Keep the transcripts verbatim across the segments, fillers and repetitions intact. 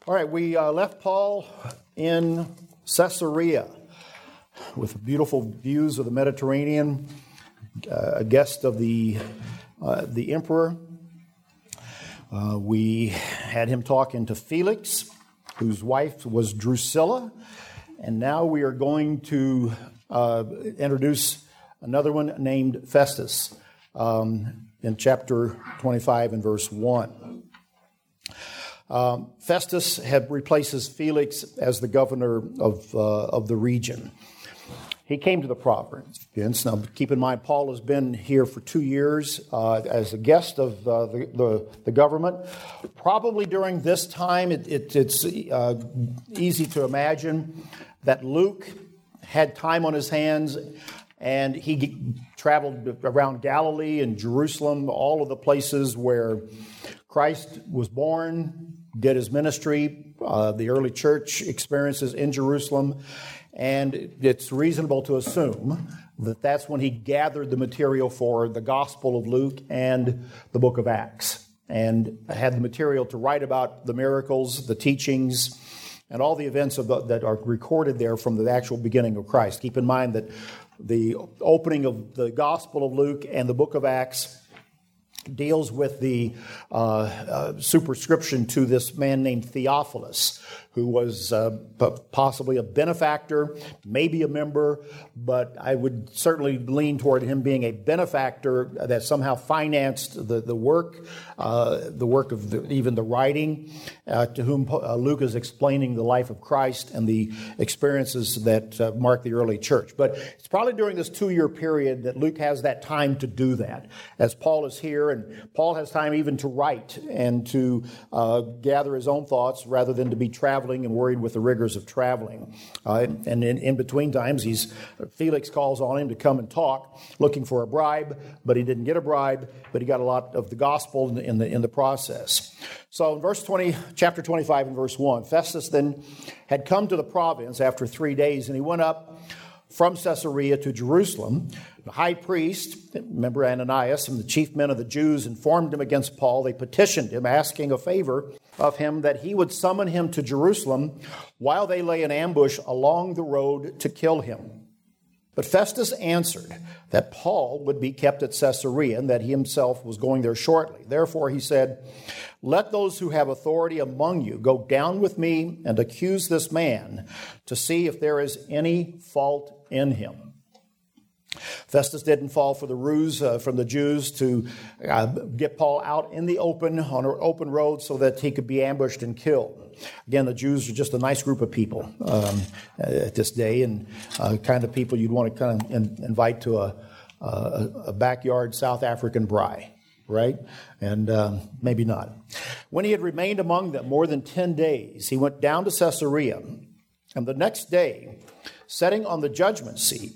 All right, we uh, left Paul in Caesarea with beautiful views of the Mediterranean, uh, a guest of the uh, the emperor. Uh, we had him talking to Felix, whose wife was Drusilla, and now we are going to uh, introduce another one named Festus um, in chapter twenty-five and verse one. Um, Festus had replaces Felix as the governor of uh, of the region. He came to the province. Now, keep in mind, Paul has been here for two years uh, as a guest of uh, the, the the government. Probably during this time, it, it, it's uh, easy to imagine that Luke had time on his hands, and he traveled around Galilee and Jerusalem, all of the places where Christ was born, did his ministry, uh, the early church experiences in Jerusalem, and it's reasonable to assume that that's when he gathered the material for the Gospel of Luke and the book of Acts, and had the material to write about the miracles, the teachings, and all the events of the, that are recorded there from the actual beginning of Christ. Keep in mind that the opening of the Gospel of Luke and the book of Acts deals with the uh, uh, superscription to this man named Theophilus, who was uh, possibly a benefactor, maybe a member, but I would certainly lean toward him being a benefactor that somehow financed the, the work, uh, the work of the, even the writing, uh, to whom uh, Luke is explaining the life of Christ and the experiences that uh, mark the early church. But it's probably during this two-year period that Luke has that time to do that, as Paul is here, and Paul has time even to write and to uh, gather his own thoughts rather than to be traveling and worried with the rigors of traveling. Uh, and in, in between times, he's Felix calls on him to come and talk, looking for a bribe, but he didn't get a bribe, but he got a lot of the gospel in the in the, in the process. So in verse twenty, chapter twenty-five and verse one, Festus then had come to the province after three days, and he went up from Caesarea to Jerusalem. The high priest, remember Ananias, and the chief men of the Jews informed him against Paul. They petitioned him, asking a favor of him that he would summon him to Jerusalem while they lay in ambush along the road to kill him. But Festus answered that Paul would be kept at Caesarea and that he himself was going there shortly. Therefore he said, "Let those who have authority among you go down with me and accuse this man to see if there is any fault in him." Festus didn't fall for the ruse uh, from the Jews to uh, get Paul out in the open, on an open road, so that he could be ambushed and killed. Again, the Jews are just a nice group of people um, at this day, and uh, kind of people you'd want to kind of in, invite to a, a, a backyard South African braai, right? And um, maybe not. When he had remained among them more than ten days, he went down to Caesarea, and the next day, sitting on the judgment seat,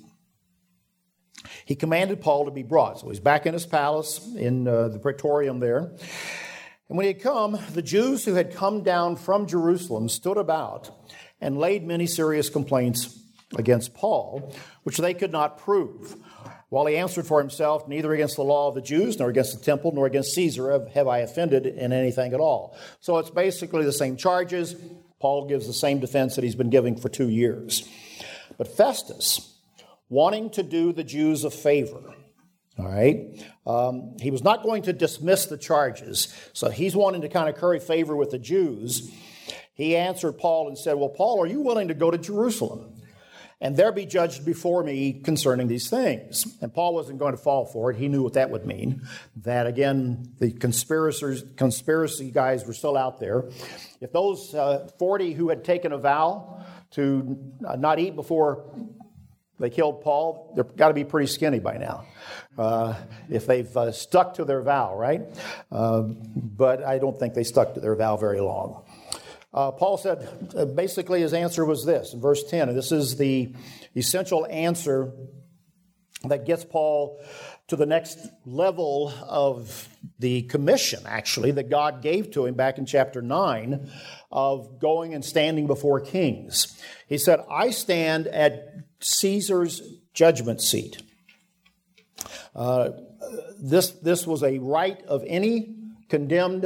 he commanded Paul to be brought. So he's back in his palace in uh, the Praetorium there. And when he had come, the Jews who had come down from Jerusalem stood about and laid many serious complaints against Paul, which they could not prove. While he answered for himself, "Neither against the law of the Jews, nor against the temple, nor against Caesar have I offended in anything at all." So it's basically the same charges. Paul gives the same defense that he's been giving for two years. But Festus, wanting to do the Jews a favor, all right, um, he was not going to dismiss the charges, so he's wanting to kind of curry favor with the Jews. He answered Paul and said, "Well, Paul, are you willing to go to Jerusalem and there be judged before me concerning these things?" And Paul wasn't going to fall for it. He knew what that would mean, that, again, the conspirators, conspiracy guys were still out there. If those uh, forty who had taken a vow to not eat before they killed Paul, they've got to be pretty skinny by now, uh, if they've uh, stuck to their vow, right? Uh, but I don't think they stuck to their vow very long. Uh, Paul said, uh, basically his answer was this, in verse ten, and this is the essential answer that gets Paul to the next level of the commission, actually, that God gave to him back in chapter nine, of going and standing before kings. He said, "I stand at Caesar's judgment seat." Uh, this, this was a right of any condemned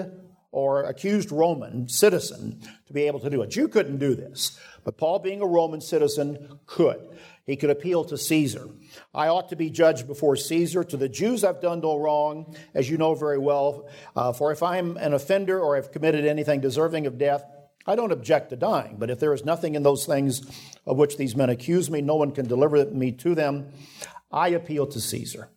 or accused Roman citizen to be able to do it. A Jew couldn't do this, but Paul, being a Roman citizen, could. He could appeal to Caesar. I ought to be judged before Caesar. To the Jews I've done no wrong, as you know very well. Uh, for if I'm an offender or have committed anything deserving of death, I don't object to dying. But if there is nothing in those things of which these men accuse me, no one can deliver me to them. I appeal to Caesar.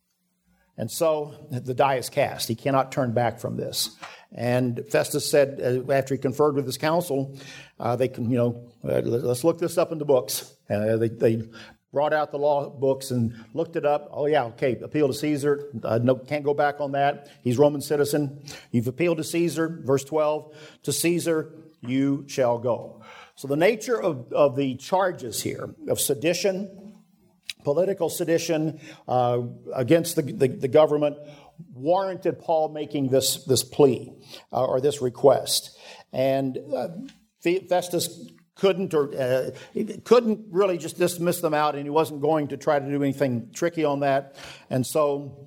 And so the die is cast. He cannot turn back from this. And Festus said, uh, after he conferred with his council, uh, they can, you know, uh, let's look this up in the books. Uh, they, they brought out the law books and looked it up. Oh, yeah, okay, appeal to Caesar. Uh, no, can't go back on that. He's Roman citizen. You've appealed to Caesar. Verse twelve, to Caesar you shall go. So the nature of, of the charges here of sedition, political sedition uh, against the, the, the government, warranted Paul making this, this plea uh, or this request. And uh, Festus couldn't or uh, couldn't really just dismiss them out, and he wasn't going to try to do anything tricky on that. And so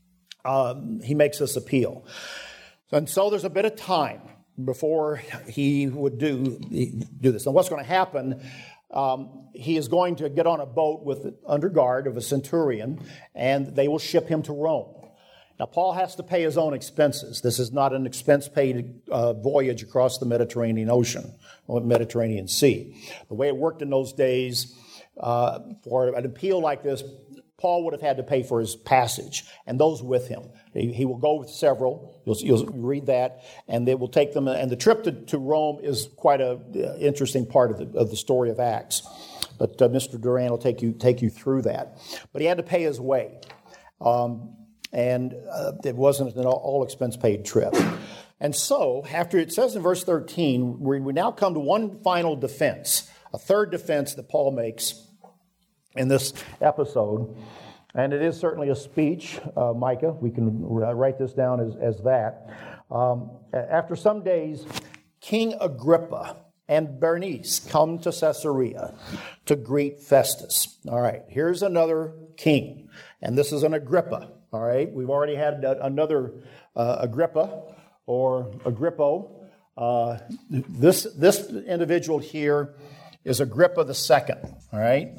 um, he makes this appeal. And so there's a bit of time before he would do, do this. And what's going to happen, um, he is going to get on a boat with under guard of a centurion, and they will ship him to Rome. Now, Paul has to pay his own expenses. This is not an expense-paid uh, voyage across the Mediterranean Ocean or Mediterranean Sea. The way it worked in those days, uh, for an appeal like this, Paul would have had to pay for his passage and those with him. He, he will go with several. You'll, you'll read that, and they will take them. And the trip to, to Rome is quite an uh, interesting part of the, of the story of Acts. But uh, Mister Duran will take you take you through that. But he had to pay his way. Um, And uh, it wasn't an all expense paid trip. And so, after it says in verse thirteen, we, we now come to one final defense, a third defense that Paul makes in this episode. And it is certainly a speech, uh, Micah. We can write this down as, as that. Um, after some days, King Agrippa and Bernice come to Caesarea to greet Festus. All right, here's another king, and this is an Agrippa. All right, we've already had another uh, Agrippa or Agrippo. Uh, this this individual here is Agrippa the second. All right,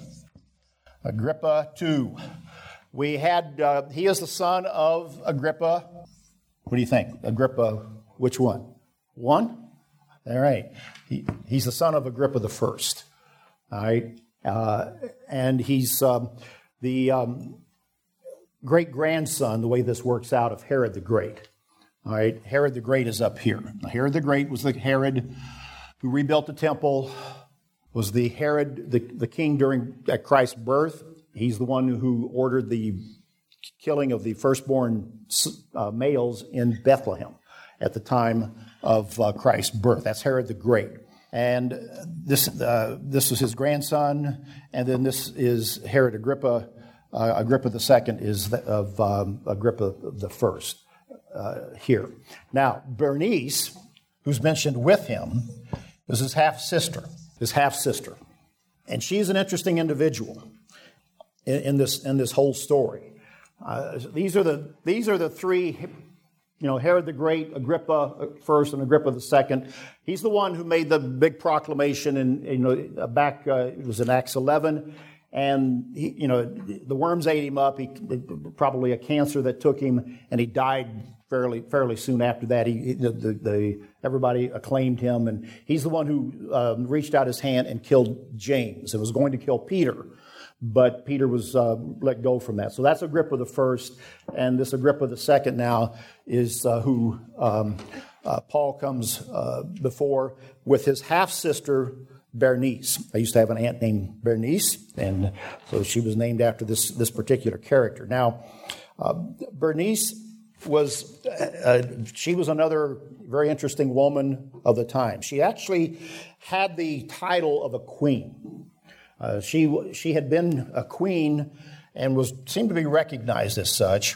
Agrippa two. We had uh, he is the son of Agrippa. What do you think, Agrippa? Which one? One. All right, he, he's the son of Agrippa the first. All right, uh, and he's um, the. Um, great-grandson, the way this works out, of Herod the Great. All right, Herod the Great is up here. Now, Herod the Great was the Herod who rebuilt the temple, was the Herod, the, the king during at Christ's birth. He's the one who ordered the killing of the firstborn uh, males in Bethlehem at the time of uh, Christ's birth. That's Herod the Great. And this uh, this was his grandson, and then this is Herod Agrippa. Uh, Agrippa the second is the, of um, Agrippa the first uh, here. Now, Bernice, who's mentioned with him, is his half-sister, his half-sister. And she's an interesting individual in, in this in this whole story. Uh, these are the these are the three, you know, Herod the Great, Agrippa first, and Agrippa the second. He's the one who made the big proclamation, in, you know, back, uh, it was in Acts eleven. And, he, you know, the worms ate him up. He probably a cancer that took him, and he died fairly fairly soon after that. He, the, the, the everybody acclaimed him, and he's the one who um, reached out his hand and killed James and was going to kill Peter, but Peter was uh, let go from that. So that's Agrippa the first, and this Agrippa the second now is uh, who um, uh, Paul comes uh, before with his half sister Bernice. I used to have an aunt named Bernice, and so she was named after this, this particular character. Now, uh, Bernice was, uh, she was another very interesting woman of the time. She actually had the title of a queen. Uh, she she had been a queen and was seemed to be recognized as such.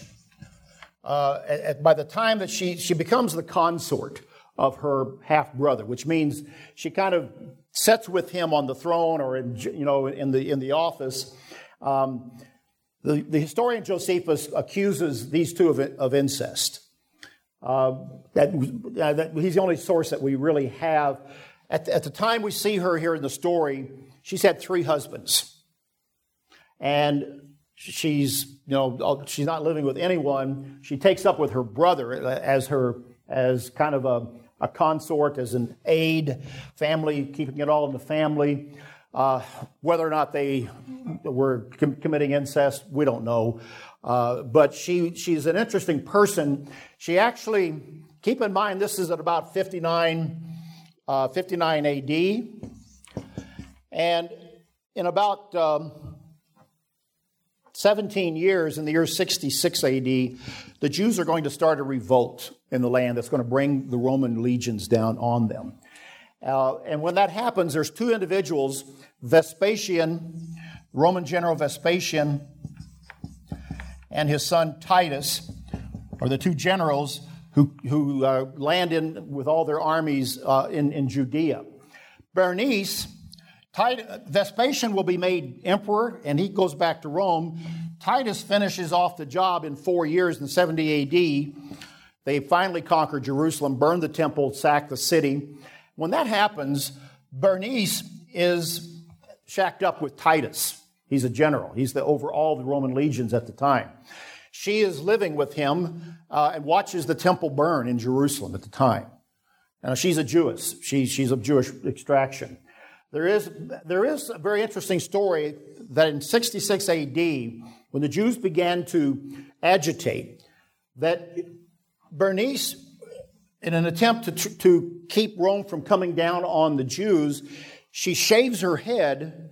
Uh, at, by the time that she, she becomes the consort of her half-brother, which means she kind of sits with him on the throne or in, you know, in the in the office. Um, the, the historian Josephus accuses these two of, of incest. Uh, that, uh, that he's the only source that we really have. At the, at the time we see her here in the story, she's had three husbands. And she's, you know, she's not living with anyone. She takes up with her brother as her, as kind of a, a consort, as an aide, family, keeping it all in the family. Uh, whether or not they were com- committing incest, we don't know. Uh, but she she's an interesting person. She actually, keep in mind, this is at about fifty-nine, uh, fifty-nine A D. And in about um, seventeen years, in the year sixty-six A D, the Jews are going to start a revolt in the land that's going to bring the Roman legions down on them. Uh, and when that happens, there's two individuals, Vespasian, Roman general Vespasian, and his son Titus, are the two generals who, who uh, land in with all their armies uh, in, in Judea. Bernice, Titus, Vespasian will be made emperor, and he goes back to Rome. Titus finishes off the job in four years in seventy A D. They finally conquer Jerusalem, burn the temple, sack the city. When that happens, Bernice is shacked up with Titus. He's a general. He's the over all the Roman legions at the time. She is living with him uh, and watches the temple burn in Jerusalem at the time. Now, she's a Jewess. She, she's of Jewish extraction. There is, there is a very interesting story that in sixty-six A D, when the Jews began to agitate, that Bernice, in an attempt to, to keep Rome from coming down on the Jews, she shaves her head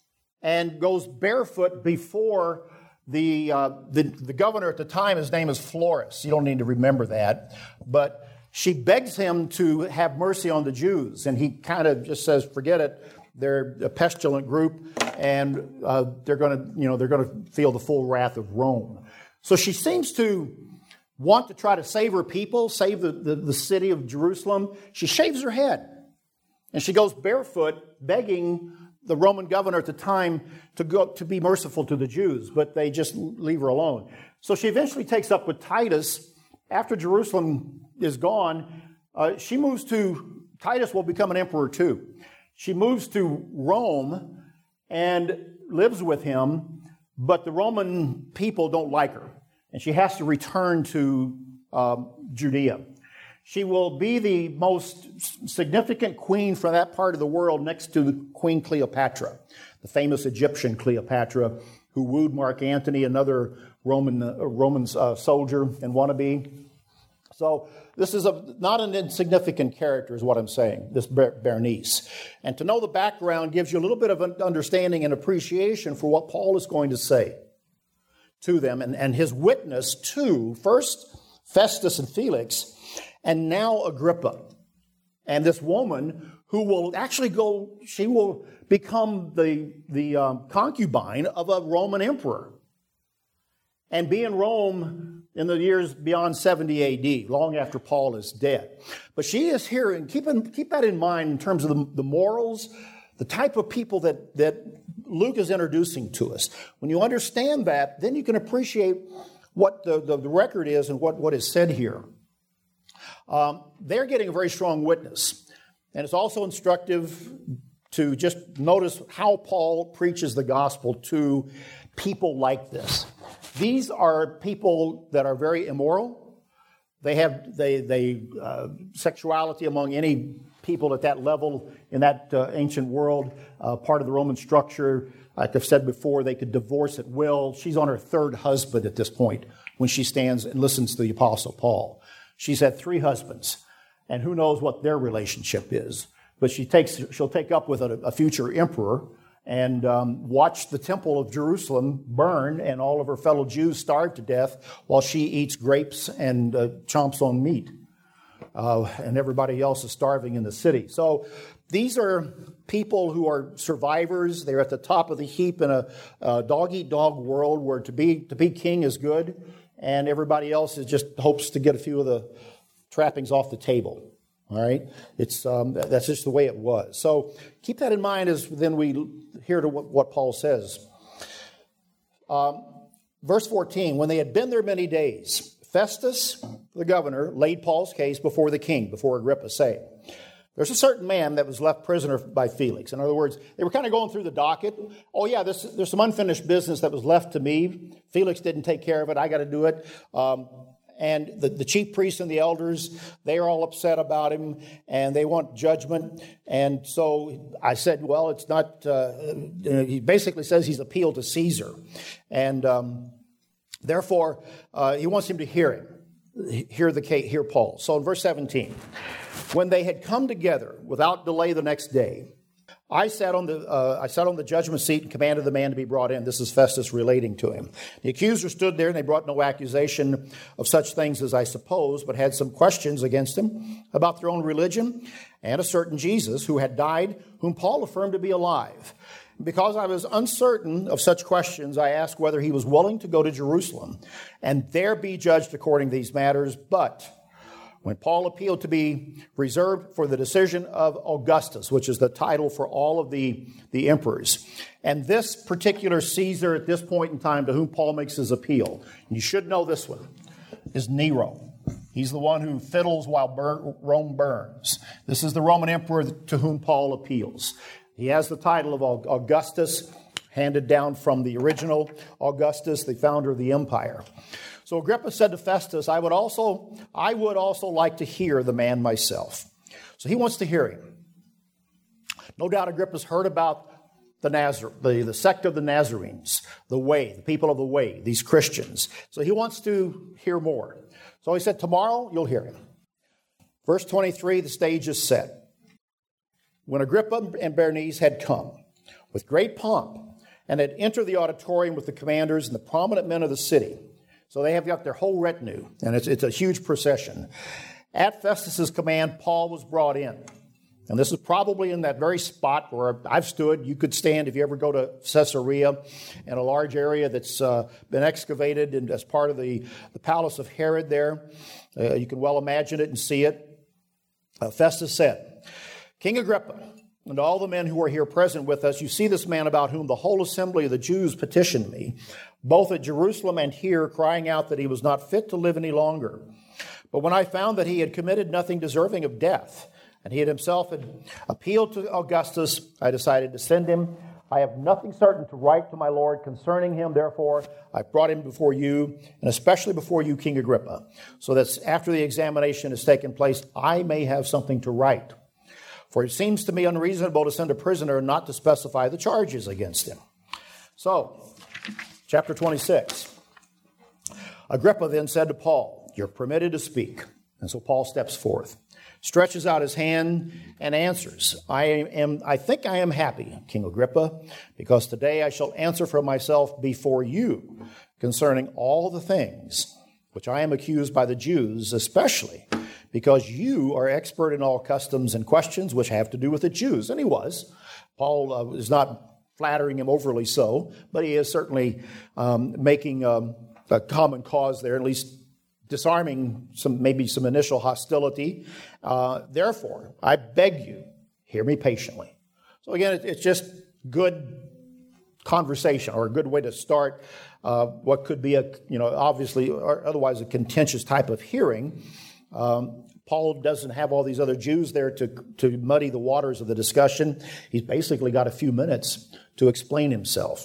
and goes barefoot before the, uh, the, the governor at the time. His name is Florus. You don't need to remember that. But she begs him to have mercy on the Jews. And he kind of just says, forget it. They're a pestilent group, and uh, they're going to, you know, they're going to feel the full wrath of Rome. So she seems to want to try to save her people, save the, the, the city of Jerusalem. She shaves her head, and she goes barefoot, begging the Roman governor at the time to go to be merciful to the Jews, but they just leave her alone. So she eventually takes up with Titus. After Jerusalem is gone, uh, she moves to, Titus will become an emperor too. She moves to Rome and lives with him, but the Roman people don't like her. And she has to return to um, Judea. She will be the most significant queen from that part of the world next to Queen Cleopatra, the famous Egyptian Cleopatra, who wooed Mark Antony, another Roman uh, Roman uh, soldier and wannabe. So this is a, not an insignificant character, is what I'm saying, this Bernice. And to know the background gives you a little bit of an understanding and appreciation for what Paul is going to say to them, and, and his witness to, first, Festus and Felix, and now Agrippa. And this woman who will actually go, she will become the, the um, concubine of a Roman emperor and be in Rome in the years beyond seventy A D, long after Paul is dead. But she is here, and keep, in, keep that in mind in terms of the, the morals, the type of people that, that Luke is introducing to us. When you understand that, then you can appreciate what the, the, the record is and what, what is said here. Um, they're getting a very strong witness. And it's also instructive to just notice how Paul preaches the gospel to people like this. These are people that are very immoral. They have they they uh, sexuality among any people at that level in that uh, ancient world, uh, part of the Roman structure. Like I've said before, they could divorce at will. She's on her third husband at this point when she stands and listens to the Apostle Paul. She's had three husbands, and who knows what their relationship is. But she takes she'll take up with a, a future emperor and um, watch the temple of Jerusalem burn and all of her fellow Jews starve to death while she eats grapes and uh, chomps on meat. Uh, and everybody else is starving in the city. So these are people who are survivors. They're at the top of the heap in a, a dog-eat-dog world where to be to be king is good, and everybody else is just hopes to get a few of the trappings off the table. All right, it's um, that's just the way it was. So keep that in mind as then we hear to what, what Paul says. Um, verse fourteen: when they had been there many days, Festus, the governor, laid Paul's case before the king, before Agrippa, saying, there's a certain man that was left prisoner by Felix. In other words, they were kind of going through the docket. Oh, yeah, there's, there's some unfinished business that was left to me. Felix didn't take care of it. I got to do it. Um, and the, the chief priests and the elders, they are all upset about him, and they want judgment. And so I said, well, it's not, uh, he basically says he's appealed to Caesar. And um, therefore, uh, he wants him to hear him, hear, the, hear Paul. So in verse seventeen, when they had come together without delay the next day, I sat on the uh, I sat on the judgment seat and commanded the man to be brought in. This is Festus relating to him. The accuser stood there, and they brought no accusation of such things as I suppose, but had some questions against him about their own religion and a certain Jesus who had died, whom Paul affirmed to be alive. Because I was uncertain of such questions, I asked whether he was willing to go to Jerusalem and there be judged according to these matters. But when Paul appealed to be reserved for the decision of Augustus, which is the title for all of the, the emperors, and this particular Caesar at this point in time to whom Paul makes his appeal, and you should know this one, is Nero. He's the one who fiddles while bur- Rome burns. This is the Roman emperor to whom Paul appeals. He has the title of Augustus, handed down from the original Augustus, the founder of the empire. So Agrippa said to Festus, I would also, I would also like to hear the man myself. So he wants to hear him. No doubt Agrippa's heard about the Nazar, the, the sect of the Nazarenes, the way, the people of the way, these Christians. So he wants to hear more. So he said, tomorrow you'll hear him. Verse twenty-three, the stage is set. When Agrippa and Bernice had come with great pomp and had entered the auditorium with the commanders and the prominent men of the city, so they have got their whole retinue, and it's, it's a huge procession. At Festus's command, Paul was brought in. And this is probably in that very spot where I've stood. You could stand if you ever go to Caesarea, in a large area that's uh, been excavated and as part of the, the palace of Herod there. Uh, you can well imagine it and see it. Uh, Festus said, King Agrippa, and all the men who are here present with us, you see this man about whom the whole assembly of the Jews petitioned me, both at Jerusalem and here, crying out that he was not fit to live any longer. But when I found that he had committed nothing deserving of death, and he had himself had appealed to Augustus, I decided to send him. I have nothing certain to write to my Lord concerning him. Therefore, I brought him before you, and especially before you, King Agrippa, so that after the examination has taken place, I may have something to write. For it seems to me unreasonable to send a prisoner and not to specify the charges against him. So, chapter twenty-six. Agrippa then said to Paul, you're permitted to speak. And so Paul steps forth, stretches out his hand, and answers, I am. I think I am happy, King Agrippa, because today I shall answer for myself before you concerning all the things which I am accused by the Jews, especially because you are expert in all customs and questions which have to do with the Jews. And he was. Paul uh, is not flattering him overly so, but he is certainly um, making um, a common cause there, at least disarming some maybe some initial hostility. Uh, therefore, I beg you, hear me patiently. So again, it, it's just good conversation, or a good way to start uh, what could be a, you know, obviously, or otherwise a contentious type of hearing. Um, Paul doesn't have all these other Jews there to, to muddy the waters of the discussion. He's basically got a few minutes to explain himself.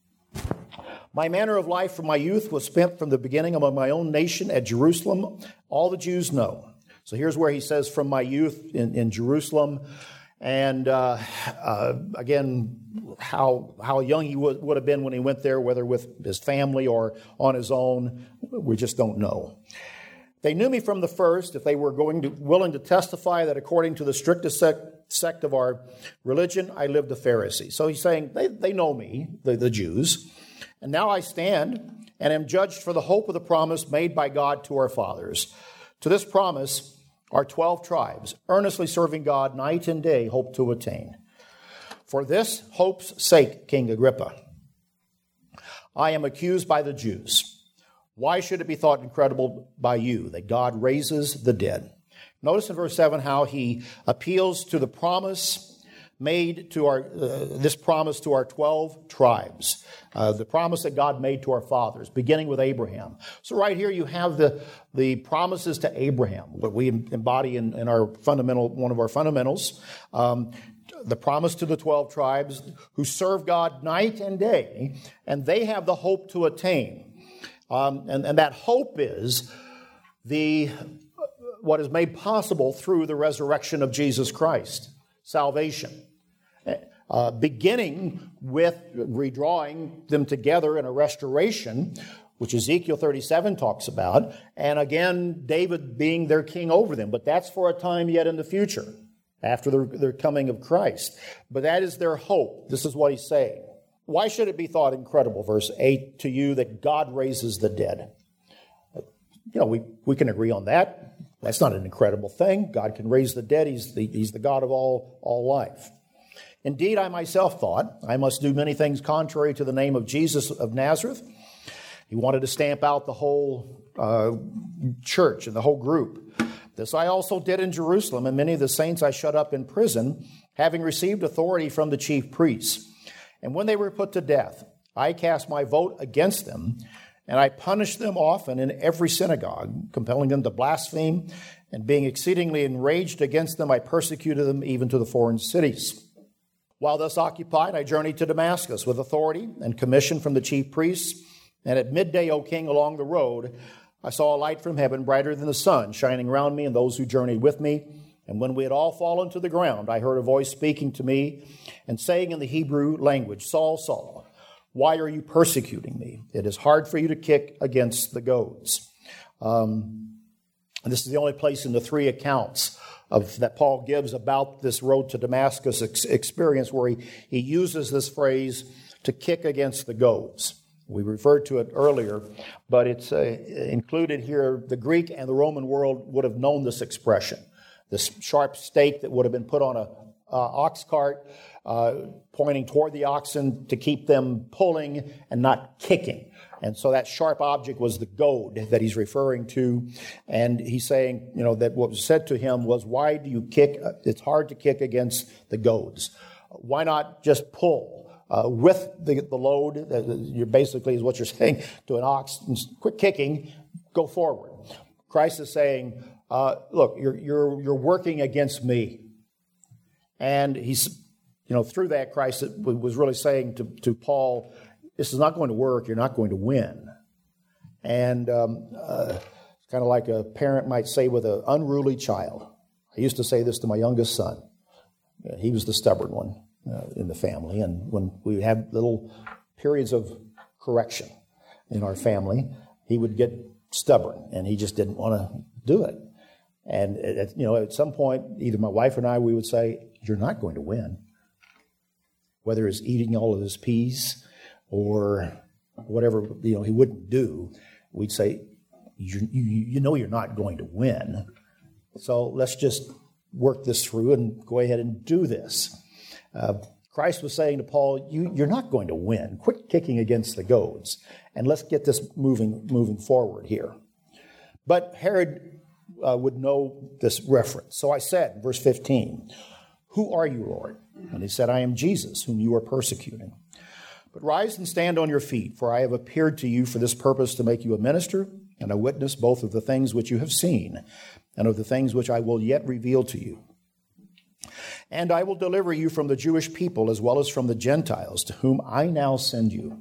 My manner of life from my youth was spent from the beginning among my own nation at Jerusalem. All the Jews know. So here's where he says from my youth in, in Jerusalem. And uh, uh, again, how how young he would, would have been when he went there, whether with his family or on his own, we just don't know. They knew me from the first, if they were going to, willing to testify that according to the strictest sect, sect of our religion, I lived a Pharisee. So he's saying they, they know me, the, the Jews. And now I stand and am judged for the hope of the promise made by God to our fathers. To this promise, our twelve tribes, earnestly serving God night and day, hope to attain. For this hope's sake, King Agrippa, I am accused by the Jews. Why should it be thought incredible by you that God raises the dead? Notice in verse seven how he appeals to the promise made to our, uh, this promise to our twelve tribes, uh, the promise that God made to our fathers, beginning with Abraham. So right here you have the, the promises to Abraham, what we embody in, in our fundamental, one of our fundamentals, um, the promise to the twelve tribes who serve God night and day, and they have the hope to attain. Um, and, and that hope is the what is made possible through the resurrection of Jesus Christ, salvation. Uh, beginning with redrawing them together in a restoration, which Ezekiel thirty-seven talks about, and again, David being their king over them. But that's for a time yet in the future, after the, the coming of Christ. But that is their hope. This is what he's saying. Why should it be thought incredible, verse eight, to you that God raises the dead? You know, we, we can agree on that. That's not an incredible thing. God can raise the dead. He's the, he's the God of all, all life. Indeed, I myself thought I must do many things contrary to the name of Jesus of Nazareth. He wanted to stamp out the whole uh, church and the whole group. This I also did in Jerusalem, and many of the saints I shut up in prison, having received authority from the chief priests. And when they were put to death, I cast my vote against them, and I punished them often in every synagogue, compelling them to blaspheme, and being exceedingly enraged against them, I persecuted them even to the foreign cities. While thus occupied, I journeyed to Damascus with authority and commission from the chief priests, and at midday, O king, along the road, I saw a light from heaven brighter than the sun shining round me and those who journeyed with me. And when we had all fallen to the ground, I heard a voice speaking to me and saying in the Hebrew language, Saul, Saul, why are you persecuting me? It is hard for you to kick against the goads. Um, and this is the only place in the three accounts of that Paul gives about this road to Damascus ex- experience where he, he uses this phrase to kick against the goads. We referred to it earlier, but it's uh, included here. The Greek and the Roman world would have known this expression. This sharp stake that would have been put on a uh, ox cart, uh, pointing toward the oxen to keep them pulling and not kicking. And so that sharp object was the goad that he's referring to. And he's saying, you know, that what was said to him was, why do you kick? It's hard to kick against the goads. Why not just pull? Uh, with the, the load, uh, you're basically is what you're saying to an ox, quit kicking, go forward. Christ is saying, uh, look, you're, you're, you're working against me. And he's, you know, through that, Christ was really saying to, to Paul, this is not going to work, you're not going to win. And um, uh, it's kind of like a parent might say with an unruly child. I used to say this to my youngest son. He was the stubborn one. Uh, in the family, and when we had little periods of correction in our family, he would get stubborn, and he just didn't want to do it. And at, you know, at some point, either my wife and I, we would say, "You're not going to win." Whether it's eating all of his peas or whatever, you know, he wouldn't do, we'd say, "You, you, you know, you're not going to win. So let's just work this through and go ahead and do this." Uh, Christ was saying to Paul, you, you're not going to win. Quit kicking against the goads, and let's get this moving moving forward here. But Herod uh, would know this reference. So I said, verse fifteen, who are you, Lord? And he said, I am Jesus, whom you are persecuting. But rise and stand on your feet, for I have appeared to you for this purpose, to make you a minister and a witness both of the things which you have seen and of the things which I will yet reveal to you. And I will deliver you from the Jewish people as well as from the Gentiles, to whom I now send you,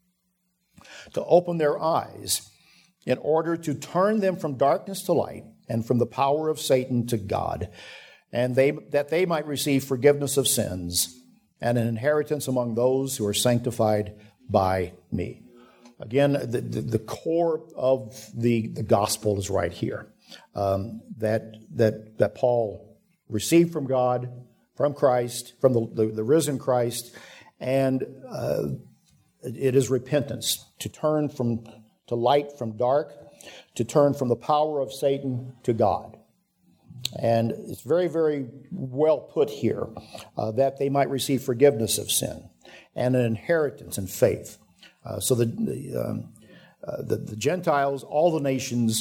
to open their eyes in order to turn them from darkness to light and from the power of Satan to God, and they that they might receive forgiveness of sins and an inheritance among those who are sanctified by me. Again, the, the, the core of the, the gospel is right here, um, that, that, that Paul received from God, from Christ, from the, the, the risen Christ, and uh, it is repentance, to turn from to light from dark, to turn from the power of Satan to God. And it's very, very well put here, uh, that they might receive forgiveness of sin and an inheritance in faith. Uh, so the the, um, uh, the the Gentiles, all the nations,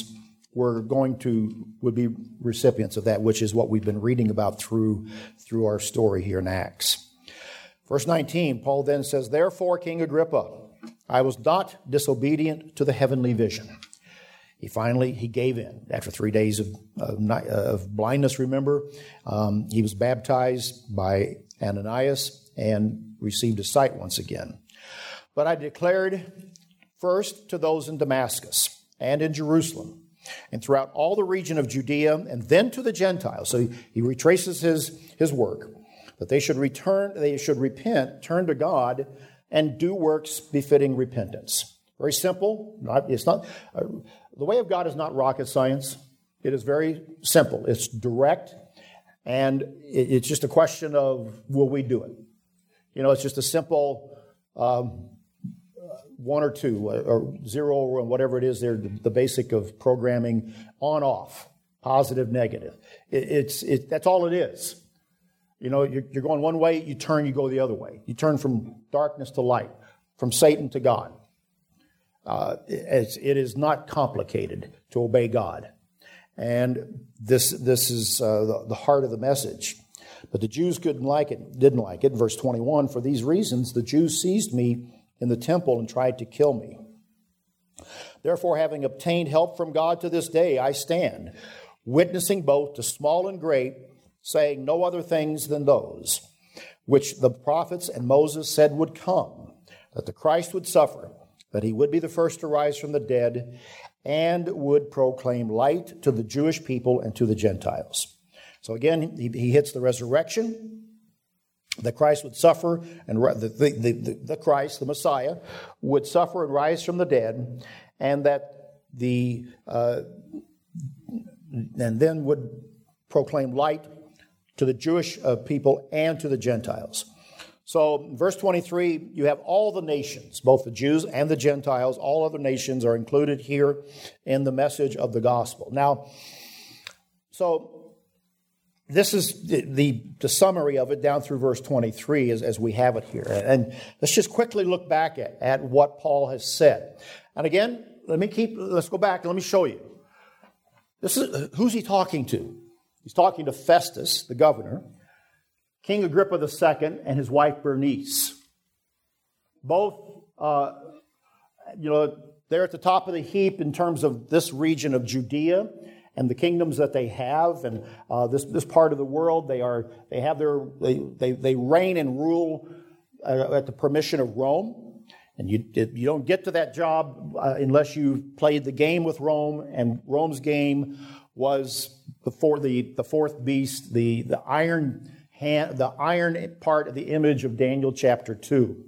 were going to, would be recipients of that, which is what we've been reading about through, through our story here in Acts. Verse nineteen, Paul then says, "Therefore, King Agrippa, I was not disobedient to the heavenly vision." He finally, he gave in. After three days of, of, of blindness, remember, um, he was baptized by Ananias and received his sight once again. "But I declared first to those in Damascus and in Jerusalem and throughout all the region of Judea and then to the Gentiles." So he, he retraces his, his work. "That they should return, they should repent, turn to God, and do works befitting repentance." Very simple. Not, it's not, uh, the way of God is not rocket science. It is very simple. It's direct, and it, it's just a question of, will we do it? You know, it's just a simple um, one or two, or zero or whatever it is there, the, the basic of programming, on, off, positive, negative. It, it's it, that's all it is. You know, you're, you're going one way, you turn, you go the other way. You turn from darkness to light, from Satan to God. Uh, it, it is not complicated to obey God. And this this is uh, the, the heart of the message. But the Jews couldn't like it, didn't like it. Verse twenty-one, "For these reasons the Jews seized me in the temple and tried to kill me. Therefore, having obtained help from God to this day, I stand, witnessing both to small and great, saying no other things than those which the prophets and Moses said would come, that the Christ would suffer, that he would be the first to rise from the dead, and would proclaim light to the Jewish people and to the Gentiles." So again, he, he hits the resurrection, that Christ would suffer, and the, the, the, the Christ, the Messiah, would suffer and rise from the dead, and that the uh, and then would proclaim light to the Jewish uh, people and to the Gentiles. So in verse twenty-three, you have all the nations, both the Jews and the Gentiles, all other nations are included here in the message of the gospel. Now, so this is the, the, the summary of it down through verse twenty-three as, as we have it here. And let's just quickly look back at, at what Paul has said. And again, let me keep, let's go back and let me show you. This is, who's he talking to? He's talking to Festus, the governor, King Agrippa the Second, and his wife Bernice. Both, uh, you know, they're at the top of the heap in terms of this region of Judea and the kingdoms that they have, and uh, this this part of the world. They are they have their they they, they reign and rule uh, at the permission of Rome, and you you don't get to that job uh, unless you played the game with Rome, and Rome's game was before the the fourth beast, the the iron. Hand, the iron part of the image of Daniel chapter two.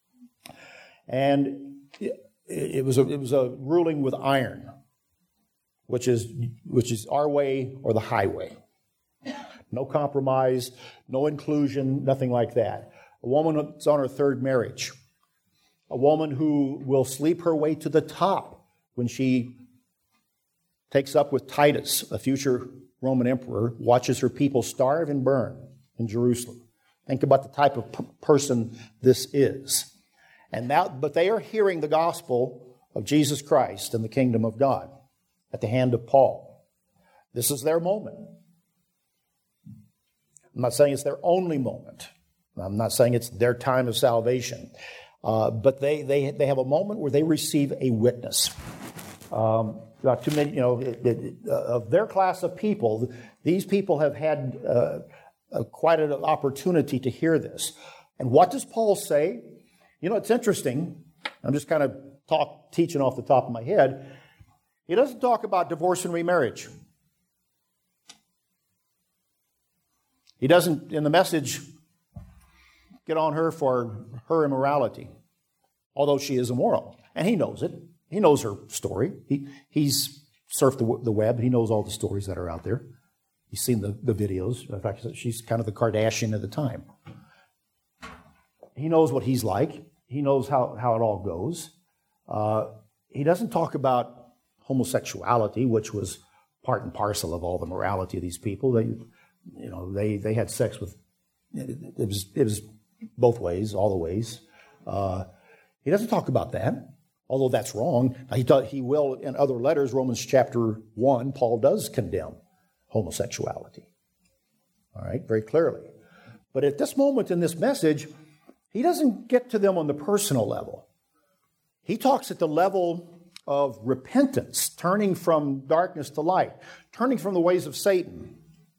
And it, it was a, it was a ruling with iron, which is which is our way or the highway. No compromise, no inclusion, nothing like that. A woman that's on her third marriage. A woman who will sleep her way to the top when she takes up with Titus, a future Roman emperor, watches her people starve and burn in Jerusalem. Think about the type of p- person this is. And now, but they are hearing the gospel of Jesus Christ and the kingdom of God at the hand of Paul. This is their moment. I'm not saying it's their only moment. I'm not saying it's their time of salvation. Uh, but they, they, they have a moment where they receive a witness. Um, not too many, you know, it, it, uh, of their class of people, these people have had uh, Uh, quite an opportunity to hear this. And what does Paul say? You know, it's interesting. I'm just kind of talk, teaching off the top of my head. He doesn't talk about divorce and remarriage. He doesn't, in the message, get on her for her immorality, although she is immoral. And he knows it. He knows her story. He He's surfed the, the web. He knows all the stories that are out there. He's seen the, the videos. In fact, she's kind of the Kardashian of the time. He knows what he's like. He knows how, how it all goes. Uh, he doesn't talk about homosexuality, which was part and parcel of all the morality of these people. They, you know, they, they had sex with, it was, it was both ways, all the ways. Uh, he doesn't talk about that. Although that's wrong. He, thought he will, in other letters, Romans chapter one, Paul does condemn homosexuality. All right, very clearly. But at this moment in this message, he doesn't get to them on the personal level. He talks at the level of repentance, turning from darkness to light, turning from the ways of Satan.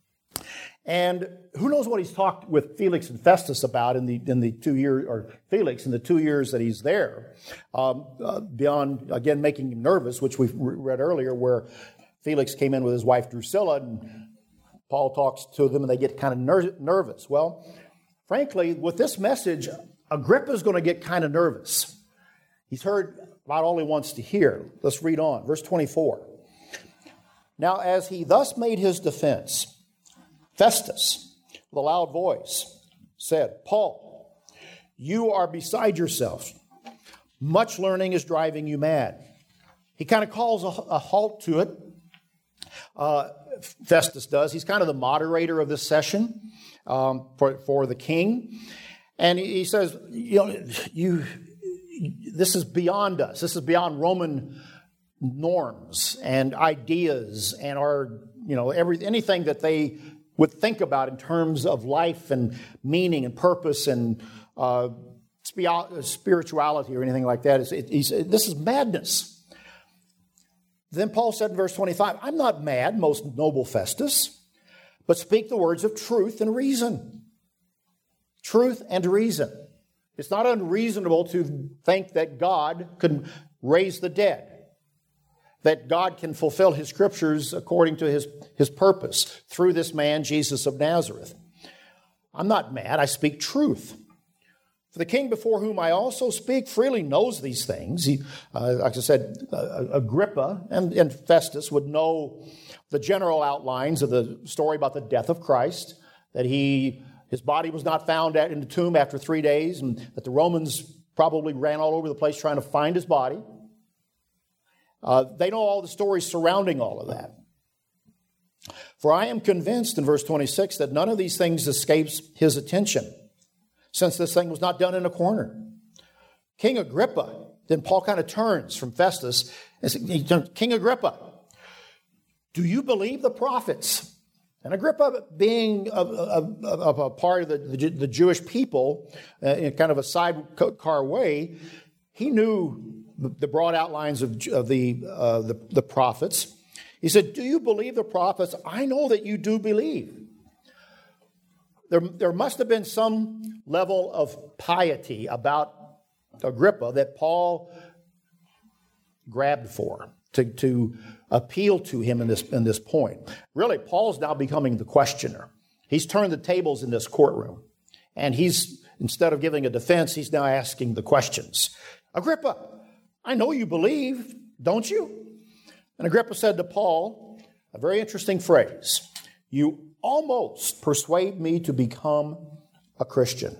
And who knows what he's talked with Felix and Festus about in the in the two years, or Felix in the two years that he's there, um, uh, beyond, again, making him nervous, which we've read earlier, where Felix came in with his wife Drusilla, and Paul talks to them, and they get kind of ner- nervous. Well, frankly, with this message, Agrippa's going to get kind of nervous. He's heard about all he wants to hear. Let's read on. Verse twenty-four. Now, as he thus made his defense, Festus, with a loud voice, said, Paul, you are beside yourself. Much learning is driving you mad. He kind of calls a, a halt to it. Uh, Festus does. He's kind of the moderator of this session um, for, for the king. And he, he says, you know, you, this is beyond us. This is beyond Roman norms and ideas and our, you know, every anything that they would think about in terms of life and meaning and purpose and uh, spirituality or anything like that. It's, it, he's, this is madness. Then Paul said in verse twenty-five, I'm not mad, most noble Festus, but speak the words of truth and reason. Truth and reason. It's not unreasonable to think that God could raise the dead, that God can fulfill his scriptures according to his, his purpose through this man, Jesus of Nazareth. I'm not mad, I speak truth. For the king before whom I also speak freely knows these things. He, uh, like I said, uh, Agrippa and, and Festus would know the general outlines of the story about the death of Christ, that he his body was not found at, in the tomb after three days, and that the Romans probably ran all over the place trying to find his body. Uh, they know all the stories surrounding all of that. For I am convinced, in verse twenty-six, that none of these things escapes his attention, since this thing was not done in a corner. King Agrippa, then Paul kind of turns from Festus, and he turns, King Agrippa, do you believe the prophets? And Agrippa, being a, a, a, a part of the, the, the Jewish people, uh, in kind of a sidecar way, he knew the broad outlines of, of the, uh, the the prophets. He said, do you believe the prophets? I know that you do believe. There, there must have been some level of piety about Agrippa that Paul grabbed for, to, to appeal to him in this, in this point. Really, Paul's now becoming the questioner. He's turned the tables in this courtroom. And he's, instead of giving a defense, he's now asking the questions. Agrippa, I know you believe, don't you? And Agrippa said to Paul, a very interesting phrase, you almost persuade me to become a Christian.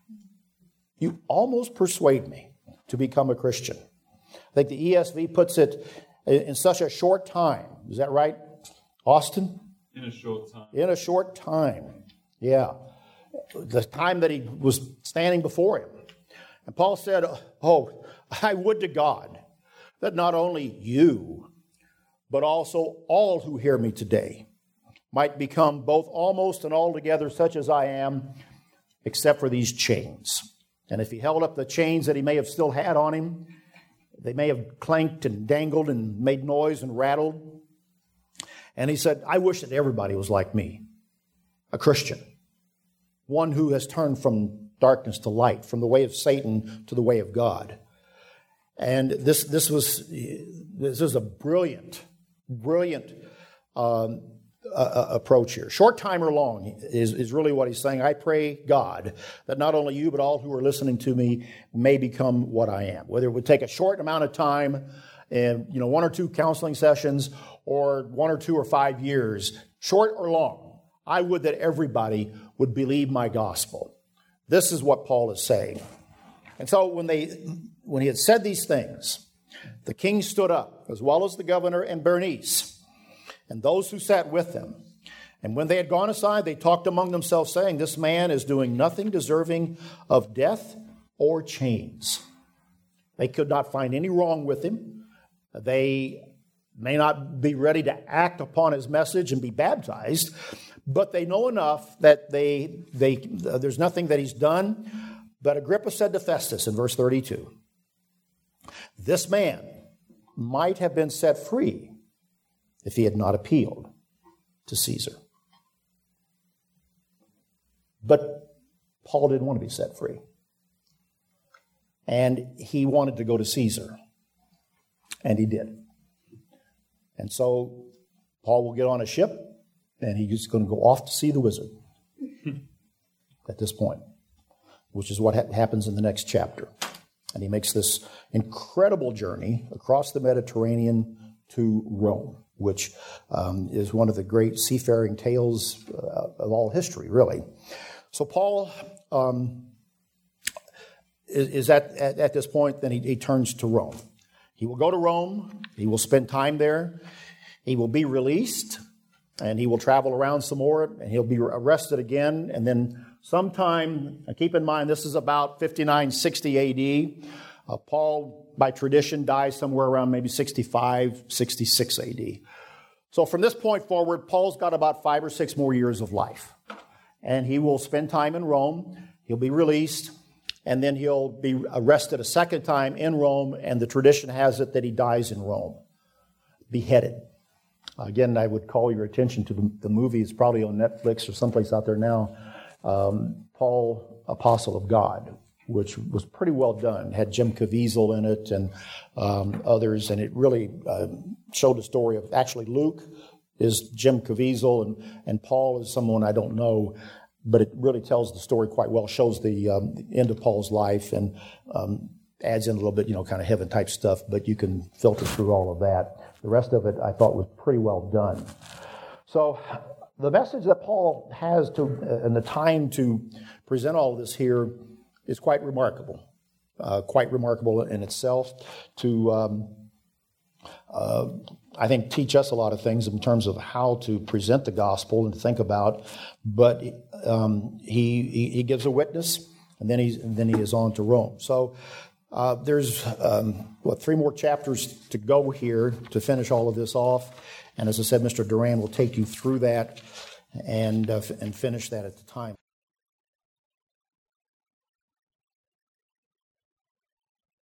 You almost persuade me to become a Christian. I think the E S V puts it in such a short time. Is that right, Austin? In a short time. In a short time, yeah. The time that he was standing before him. And Paul said, oh, I would to God that not only you, but also all who hear me today might become both almost and altogether such as I am, except for these chains. And if he held up the chains that he may have still had on him, they may have clanked and dangled and made noise and rattled. And he said, I wish that everybody was like me, a Christian, one who has turned from darkness to light, from the way of Satan to the way of God. And this this was this is a brilliant, brilliant um, uh, approach here. Short time or long is, is really what he's saying. I pray, God, that not only you, but all who are listening to me may become what I am. Whether it would take a short amount of time, and you know, one or two counseling sessions, or one or two or five years, short or long, I would that everybody would believe my gospel. This is what Paul is saying. And so when they when he had said these things, the king stood up, as well as the governor and Bernice, and those who sat with them. And when they had gone aside, they talked among themselves, saying, this man is doing nothing deserving of death or chains. They could not find any wrong with him. They may not be ready to act upon his message and be baptized, but they know enough that they they uh, there's nothing that he's done. But Agrippa said to Festus in verse thirty-two, this man might have been set free if he had not appealed to Caesar. But Paul didn't want to be set free. And he wanted to go to Caesar. And he did. And so Paul will get on a ship, and he's going to go off to see the wizard at this point, which is what ha- happens in the next chapter. And he makes this incredible journey across the Mediterranean to Rome, which um, is one of the great seafaring tales uh, of all history, really. So Paul um, is, is at, at, at this point, then he, he turns to Rome. He will go to Rome. He will spend time there. He will be released, and he will travel around some more, and he'll be arrested again. And then sometime, keep in mind, this is about fifty-nine sixty A D. Uh, Paul, by tradition, dies somewhere around maybe sixty-five sixty-six A D. So from this point forward, Paul's got about five or six more years of life. And he will spend time in Rome. He'll be released. And then he'll be arrested a second time in Rome, and the tradition has it that he dies in Rome, beheaded. Again, I would call your attention to the, the movie. It's probably on Netflix or someplace out there now, um, Paul, Apostle of God, which was pretty well done. It had Jim Caviezel in it and um, others, and it really uh, showed the story of, actually Luke is Jim Caviezel, and, and Paul is someone I don't know, but it really tells the story quite well, shows the, um, the end of Paul's life, and um, adds in a little bit, you know, kind of heaven-type stuff, but you can filter through all of that. The rest of it, I thought, was pretty well done. So the message that Paul has to, uh, and the time to present all of this here is quite remarkable, uh, quite remarkable in itself to, um, uh, I think, teach us a lot of things in terms of how to present the gospel and to think about. But um, he, he he gives a witness, and then he's and then he is on to Rome. So uh, there's um, what three more chapters to go here to finish all of this off. And as I said, Mister Duran will take you through that and uh, and finish that at the time.